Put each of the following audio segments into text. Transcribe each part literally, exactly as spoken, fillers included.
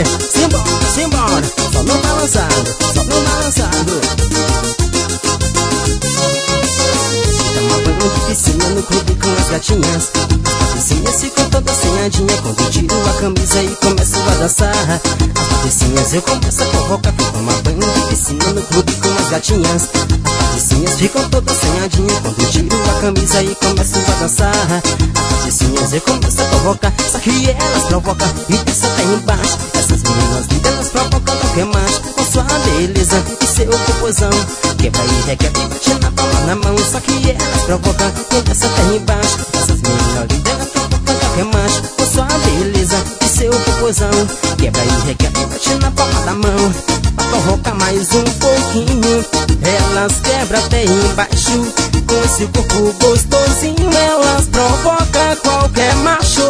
Aí, simbora, simbora. Só no balançado, só no balançado. Toma banho de piscina no clube com as gatinhas. As patricinhas ficam todas senhadinhas quando tiro a camisa e começo a dançar. As patricinhas eu começo a provocar. Fui tomar banho de piscina no clube com as gatinhas. As patricinhas ficam todas senhadinhas quando tiro a camisa e começo a dançar. As patricinhas eu começo a provocar, só que elas provocam e desce até embaixo. Essas meninas lindas, elas provocam qualquer macho com sua beleza e seu popozão. Quebra e requebra e bate na palma na mão. Só que elas provocam e desce até embaixo. Essas meninas lindas, elas provocam qualquer macho com sua beleza e seu popozão. Quebra e requebra e bate na palma da mão. Pra provocar mais um pouquinho, elas quebram até embaixo. Com esse corpo gostosinho, elas provocam qualquer macho.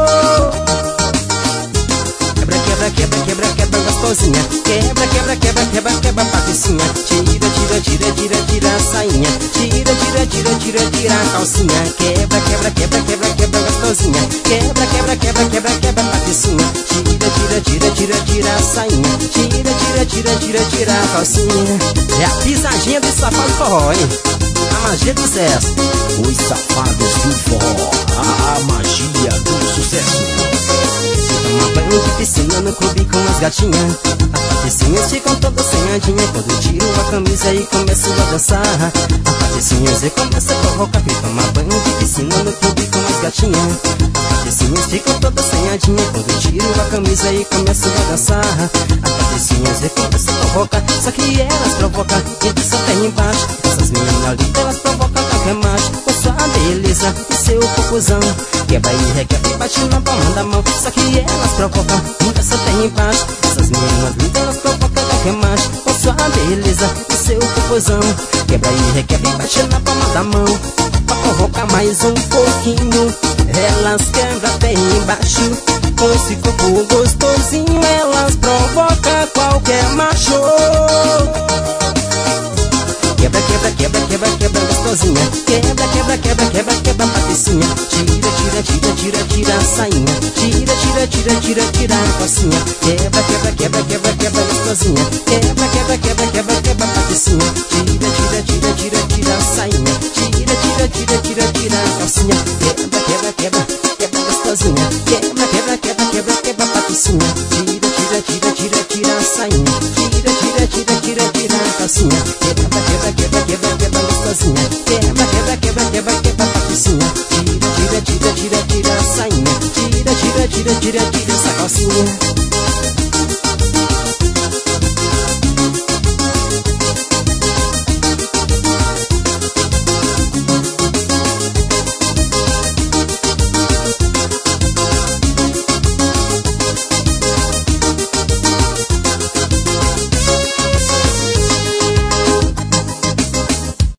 Quebra, quebra, quebra, quebra, quebra gostosinha. Quebra, quebra, quebra, quebra, quebra patricinha. Tira, tira, tira, tira, tira a sainha. Tira, tira, tira, tira, tira a calcinha. Quebra, quebra, quebra, quebra, quebra gostosinha. Quebra, quebra, quebra, quebra, quebra patricinha. Tira, tira, tira, tira, tira a sainha. Tira, tira, tira, tira, tira a calcinha. É a pisadinha do safado forró, hein? A magia do sucesso. Os safados do forró, a magia do sucesso. Toma banho de piscina no clube com as gatinhas. As patricinhas ficam todas senhadinhas quando eu tiro a camisa e começo a dançar. As patricinhas eu começo a provocar. Fui tomar banho de piscina no clube com as gatinhas. As patricinhas ficam todas senhadinhas quando eu tiro a camisa e começo a dançar. As patricinhas eu começo a provocar, só que elas provocam e desce até embaixo. Essas meninas lindas, elas provocam qualquer macho com sua beleza e seu popozão. Quebra e requebra e bate na palma da mão. Só que elas provocam e desce até embaixo. Essas meninas lindas, elas provocam qualquer macho com sua beleza e seu popozão. Quebra e requebra e bate na palma da mão. Pra provocar mais um pouquinho, elas quebram até embaixo. Com esse corpo gostosinho, elas provocam qualquer macho. Quebra, quebra, quebra, quebra, quebra gostosinha. Quebra, quebra, quebra, quebra, quebra patricinha. Tira, tira, tira, tira, tira a sainha. Tira, tira, tira, tira, tira a calcinha. Quebra, quebra, quebra, quebra, quebra gostosinha. Quebra, quebra, quebra, quebra, quebra patricinha. Tira, tira, tira, tira, tira a sainha. Tira, tira, tira, tira, tira a calcinha. Quebra, quebra, quebra, quebra gostosinha. Quebra, quebra, quebra, quebra, quebra patricinha. Tira, tira, tira, tira, tira a sainha. Tira, tira, tira, tira, tira a calcinha. Quebra, quebra, quebra, quebra, quebra gostosinha. Quebra, quebra, quebra, quebra, quebra patricinha. Tira, tira, tira, tira, tira a sainha. Tira, tira, tira, tira, tira essa calcinha.